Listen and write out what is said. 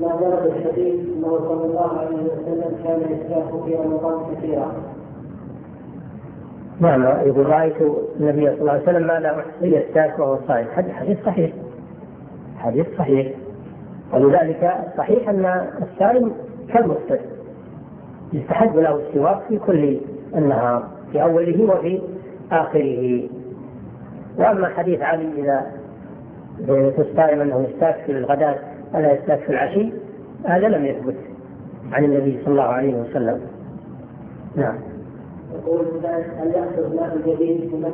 ما ورد الحديث انه صلى الله عليه وسلم كان يستاك في رمضان كثيرا. نعم، يقول رأيت النبي صلى الله عليه وسلم ما لا أحصي يستاك وهو صائم. حديث صحيح، حديث صحيح. ولذلك صحيح أن الصائم كالمفطر يستحب له السواك في كل النهار في أوله وفي آخره. وأما حديث علي إذا الصائم أنه يستاك في الغداء ولا يستاك في العشي، هذا لم يثبت عن النبي صلى الله عليه وسلم. نعم. يقول هل يحصل ماء جديد